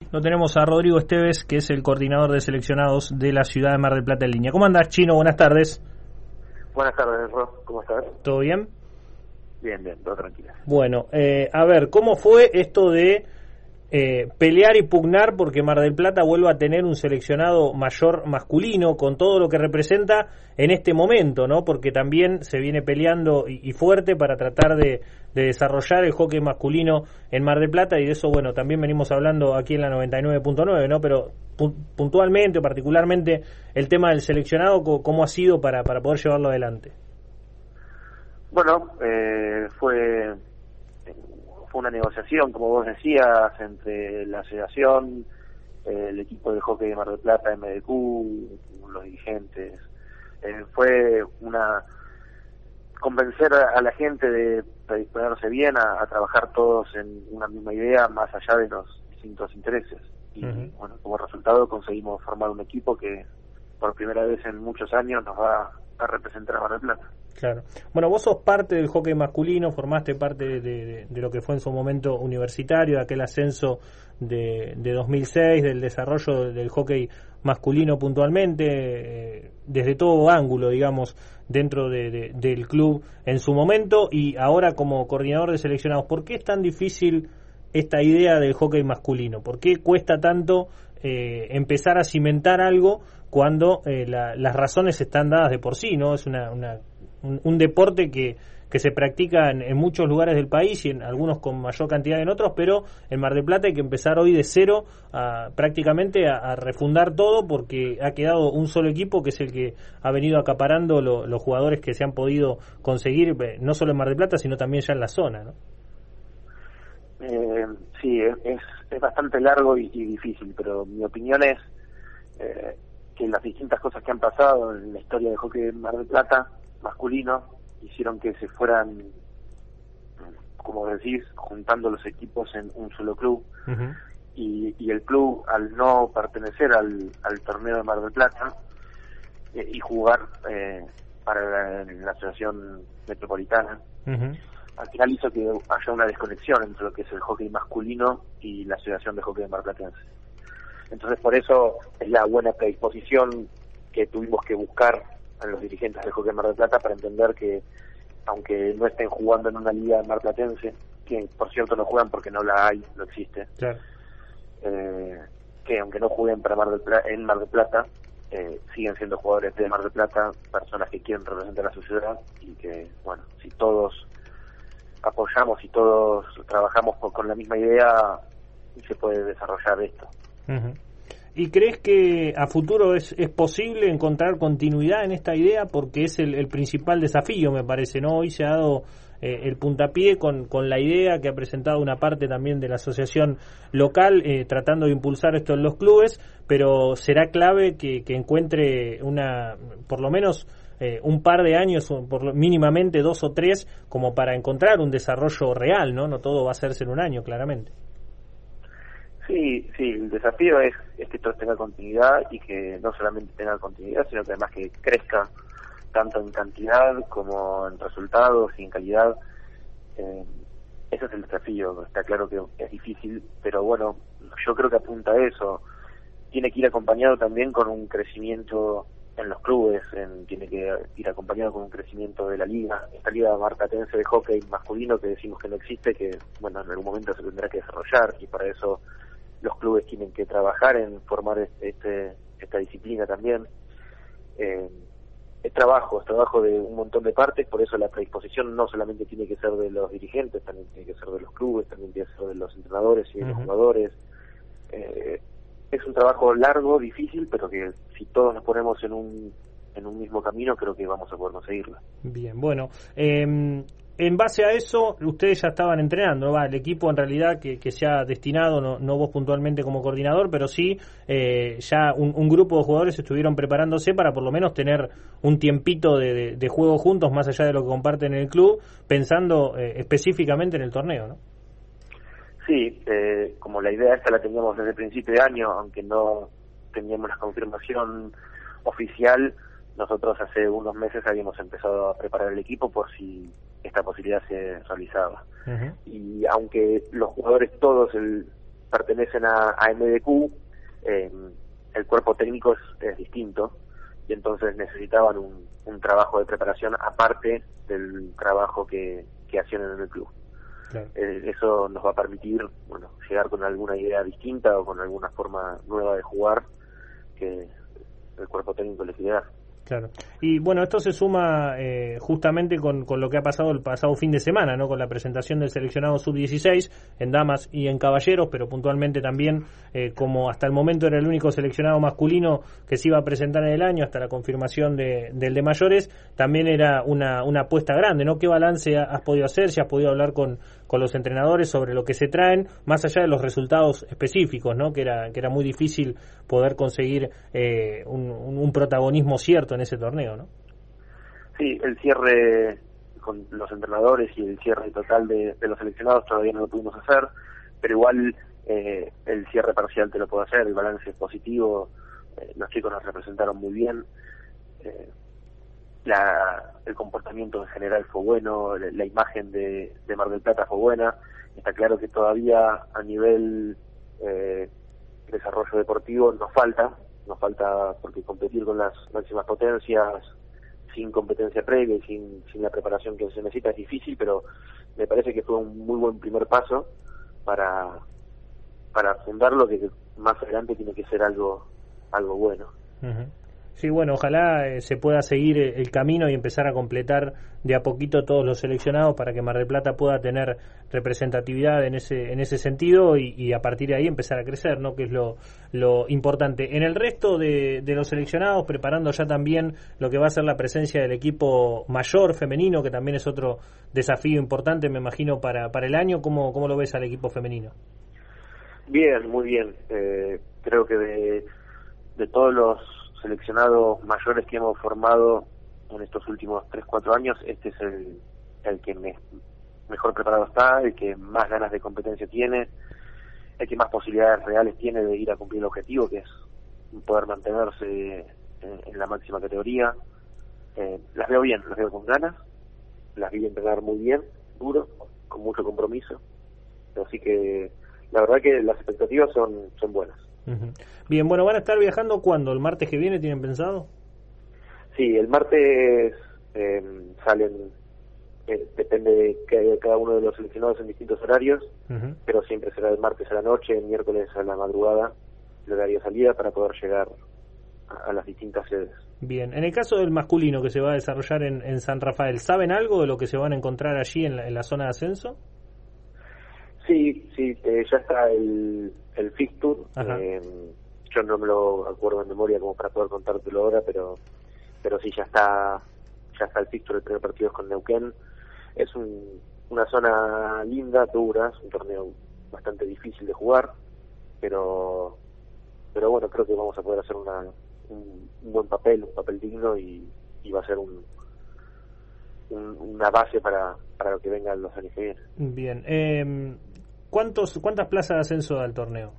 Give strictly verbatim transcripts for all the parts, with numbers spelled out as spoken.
Lo tenemos a Rodrigo Esteves, que es el coordinador de seleccionados de la ciudad de Mar del Plata en línea. ¿Cómo andás, Chino? Buenas tardes. Buenas tardes, Ro. ¿Cómo estás? ¿Todo bien? Bien, bien, todo tranquilo. Bueno, eh, a ver, ¿cómo fue esto de eh, pelear y pugnar porque Mar del Plata vuelva a tener un seleccionado mayor masculino con todo lo que representa en este momento, ¿no? Porque también se viene peleando y, y fuerte para tratar de, de desarrollar el hockey masculino en Mar del Plata, y de eso, bueno, también venimos hablando aquí en la noventa y nueve punto nueve, ¿no? Pero pu- puntualmente o particularmente el tema del seleccionado, ¿cómo ha sido para, para poder llevarlo adelante? Bueno, eh, fue fue una negociación, como vos decías, entre la asociación, eh, el equipo de hockey de Mar del Plata, M D Q, los dirigentes. Eh, fue una convencer a, a la gente de predisponerse bien a, a trabajar todos en una misma idea, más allá de los distintos intereses. Y uh-huh. bueno, como resultado conseguimos formar un equipo que por primera vez en muchos años nos va a representar a Mar del Plata. Claro. Bueno, vos sos parte del hockey masculino, formaste parte de, de, de lo que fue en su momento universitario, de aquel ascenso de, de dos mil seis, del desarrollo del hockey masculino puntualmente, eh, desde todo ángulo, digamos, dentro de, de, del club en su momento, y ahora como coordinador de seleccionados. ¿Por qué es tan difícil esta idea del hockey masculino? ¿Por qué cuesta tanto eh, empezar a cimentar algo cuando eh, la, las razones están dadas de por sí, ¿no? Es una, una un, un deporte que, que se practica en, en muchos lugares del país y en algunos con mayor cantidad en otros, pero en Mar del Plata hay que empezar hoy de cero a, prácticamente a, a refundar todo, porque ha quedado un solo equipo que es el que ha venido acaparando lo, los jugadores que se han podido conseguir, no solo en Mar del Plata, sino también ya en la zona, ¿no? Eh, sí, es, es bastante largo y, y difícil, pero mi opinión es eh, que las distintas cosas que han pasado en la historia del hockey en Mar del Plata masculino hicieron que se fueran, como decís, juntando los equipos en un solo club. Uh-huh. y, y el club, al no pertenecer al, al torneo de Mar del Plata eh, y jugar eh, para la, la asociación metropolitana, uh-huh. al final hizo que haya una desconexión entre lo que es el hockey masculino y la asociación de hockey de marplatense. Entonces, por eso es la buena predisposición que tuvimos que buscar a los dirigentes del hockey de Mar del Plata para entender que, aunque no estén jugando en una liga marplatense, que por cierto no juegan porque no la hay, no existe, claro. eh, que aunque no jueguen para Mar del Plata, en Mar del Plata, eh, siguen siendo jugadores de Mar del Plata, personas que quieren representar a su ciudad, y que, bueno, si todos apoyamos y todos trabajamos con, con la misma idea, se puede desarrollar esto. Uh-huh. ¿Y crees que a futuro es, es posible encontrar continuidad en esta idea? Porque es el, el principal desafío, me parece, ¿no? Hoy se ha dado eh, el puntapié con, con la idea que ha presentado una parte también de la asociación local, eh, tratando de impulsar esto en los clubes, pero será clave que, que encuentre una, por lo menos eh, un par de años, por lo, mínimamente dos o tres, como para encontrar un desarrollo real, ¿no? No todo va a hacerse en un año, claramente. Sí, sí, el desafío es, es que esto tenga continuidad, y que no solamente tenga continuidad, sino que además que crezca tanto en cantidad como en resultados y en calidad. Eh, ese es el desafío. Está claro que es difícil, pero bueno, yo creo que apunta a eso. Tiene que ir acompañado también con un crecimiento en los clubes, en, tiene que ir acompañado con un crecimiento de la liga, esta liga marplatense de hockey masculino que decimos que no existe, que bueno, en algún momento se tendrá que desarrollar, y para eso los clubes tienen que trabajar en formar este, esta disciplina también. Eh, es trabajo, es trabajo de un montón de partes, por eso la predisposición no solamente tiene que ser de los dirigentes, también tiene que ser de los clubes, también tiene que ser de los entrenadores y de uh-huh. los jugadores. Eh, es un trabajo largo, difícil, pero que si todos nos ponemos en un en un mismo camino, creo que vamos a poder conseguirlo. Bien, bueno, eh, en base a eso, ustedes ya estaban entrenando, va, el equipo en realidad que, que se ha destinado, no, no vos puntualmente como coordinador, pero sí eh, ya un, un grupo de jugadores estuvieron preparándose para por lo menos tener un tiempito de, de, de juego juntos, más allá de lo que comparten en el club, pensando eh, específicamente en el torneo, ¿no? Sí, eh, como la idea esta la teníamos desde el principio de año, aunque no teníamos la confirmación oficial, nosotros hace unos meses habíamos empezado a preparar el equipo por si esta posibilidad se realizaba. Uh-huh. Y aunque los jugadores todos el, pertenecen a, a M D Q, eh, el cuerpo técnico es, es distinto, y entonces necesitaban un, un trabajo de preparación aparte del trabajo que, que hacían en el club. Claro. Eh, eso nos va a permitir, bueno, llegar con alguna idea distinta o con alguna forma nueva de jugar que el cuerpo técnico les quiere dar. Claro. Y bueno, esto se suma eh, justamente con, con lo que ha pasado el pasado fin de semana, ¿no? Con la presentación del seleccionado sub dieciséis en damas y en caballeros, pero puntualmente también, eh, como hasta el momento era el único seleccionado masculino que se iba a presentar en el año, hasta la confirmación de, del de mayores, también era una, una apuesta grande, ¿no? ¿Qué balance has podido hacer? Si has podido hablar con, con los entrenadores sobre lo que se traen, más allá de los resultados específicos, ¿no? Que era, que era muy difícil poder conseguir eh, un, un protagonismo cierto en ese torneo, ¿no? Sí, el cierre con los entrenadores y el cierre total de, de los seleccionados todavía no lo pudimos hacer, pero igual eh, el cierre parcial te lo puedo hacer, el balance es positivo, eh, los chicos nos representaron muy bien, eh, la, el comportamiento en general fue bueno, la, la imagen de, de Mar del Plata fue buena, está claro que todavía a nivel eh, desarrollo deportivo nos falta, nos falta porque competir con las máximas potencias sin competencia previa y sin, sin la preparación que se necesita es difícil, pero me parece que fue un muy buen primer paso para para fundar lo que más adelante tiene que ser algo algo bueno. Uh-huh. Sí, bueno, ojalá eh, se pueda seguir el camino y empezar a completar de a poquito todos los seleccionados para que Mar del Plata pueda tener representatividad en ese en ese sentido y, y a partir de ahí empezar a crecer, ¿no? Que es lo, lo importante. En el resto de, de los seleccionados, preparando ya también lo que va a ser la presencia del equipo mayor femenino, que también es otro desafío importante, me imagino, para, para el año. ¿Cómo, cómo lo ves al equipo femenino? Bien, muy bien. Eh, creo que de, de todos los seleccionados mayores que hemos formado en estos últimos tres cuatro años, este es el, el que me, mejor preparado está, el que más ganas de competencia tiene, el que más posibilidades reales tiene de ir a cumplir el objetivo, que es poder mantenerse en, en la máxima categoría. Eh, las veo bien, las veo con ganas, las vi entrenar muy bien, duro, con mucho compromiso, así que la verdad que las expectativas son, son buenas. Uh-huh. Bien, bueno, ¿van a estar viajando cuándo? ¿El martes que viene tienen pensado? Sí, el martes eh, salen, eh, depende de que cada uno de los seleccionados en distintos horarios, uh-huh. pero siempre será el martes a la noche, el miércoles a la madrugada, el horario de salida para poder llegar a, a las distintas sedes. Bien, en el caso del masculino que se va a desarrollar en, en San Rafael, ¿saben algo de lo que se van a encontrar allí en la, en la zona de ascenso? Sí, sí, eh, ya está el, el fixture. Eh, yo no me lo acuerdo en memoria como para poder contártelo ahora, pero pero sí, ya está ya está el fixture. El primer partido es con Neuquén. Es un, una zona linda, dura, es un torneo bastante difícil de jugar, pero pero bueno, creo que vamos a poder hacer una, un, un buen papel, un papel digno y, y va a ser un, un una base para, para lo que vengan los años que vienen. Bien, eh, ¿cuántos cuántas plazas de ascenso da el torneo?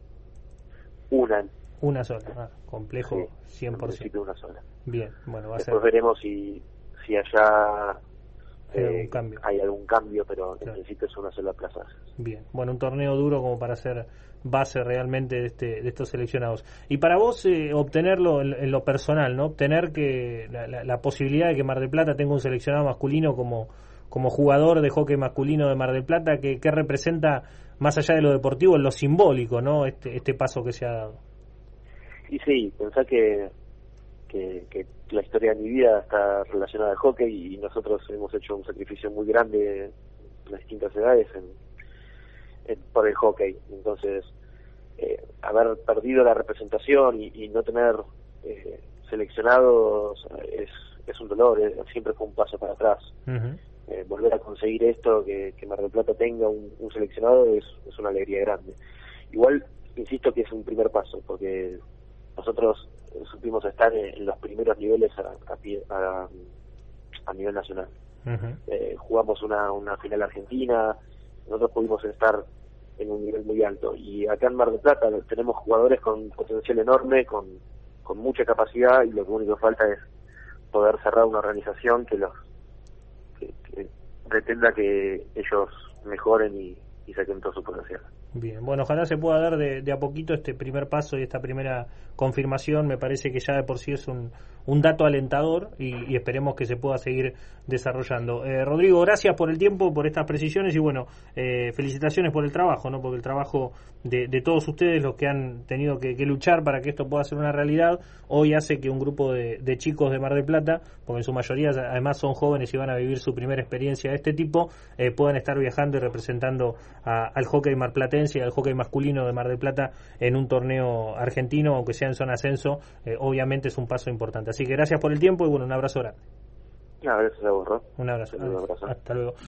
Una. Una sola, ah, complejo, sí, cien por ciento. Una sola. Bien, bueno, va a Después ser... veremos si, si allá hay, eh, algún cambio. hay algún cambio, pero claro. En principio es una sola plaza. Bien, bueno, un torneo duro como para ser base realmente de este de estos seleccionados. Y para vos, eh, obtenerlo en, en lo personal, ¿no? Obtener que la, la, la posibilidad de que Mar del Plata tenga un seleccionado masculino como como jugador de hockey masculino de Mar del Plata, que, que representa, más allá de lo deportivo, en lo simbólico, ¿no? Este este paso que se ha dado. Y sí, pensá que, que, que la historia de mi vida está relacionada al hockey y nosotros hemos hecho un sacrificio muy grande en las distintas edades en, en, por el hockey. Entonces, eh, haber perdido la representación y, y no tener eh, seleccionados es, es un dolor, es, siempre fue un paso para atrás. Uh-huh. Eh, volver a conseguir esto, que, que Mar del Plata tenga un, un seleccionado es, es una alegría grande. Igual, insisto que es un primer paso, porque nosotros supimos estar en los primeros niveles a, a, a, a nivel nacional. Uh-huh. Eh, jugamos una, una final argentina, nosotros pudimos estar en un nivel muy alto. Y acá en Mar del Plata tenemos jugadores con potencial enorme, con, con mucha capacidad, y lo único que falta es poder cerrar una organización que los que, que pretenda que ellos mejoren y, y saquen todo su potencial. Bien, bueno, ojalá se pueda dar de, de a poquito este primer paso y esta primera confirmación. Me parece que ya de por sí es un, un dato alentador y, y esperemos que se pueda seguir desarrollando. Eh, Rodrigo, gracias por el tiempo, por estas precisiones y bueno, eh, felicitaciones por el trabajo, ¿no? Porque el trabajo de, de todos ustedes, los que han tenido que, que luchar para que esto pueda ser una realidad, hoy hace que un grupo de, de chicos de Mar del Plata, porque en su mayoría además son jóvenes y van a vivir su primera experiencia de este tipo, eh, puedan estar viajando y representando a, al hockey marplatense y al hockey masculino de Mar del Plata en un torneo argentino, aunque sea en zona ascenso. Eh, obviamente es un paso importante. Así que gracias por el tiempo y bueno, un abrazo grande. No, gracias a vos, ¿no? Un abrazo. Un abrazo. Hasta luego.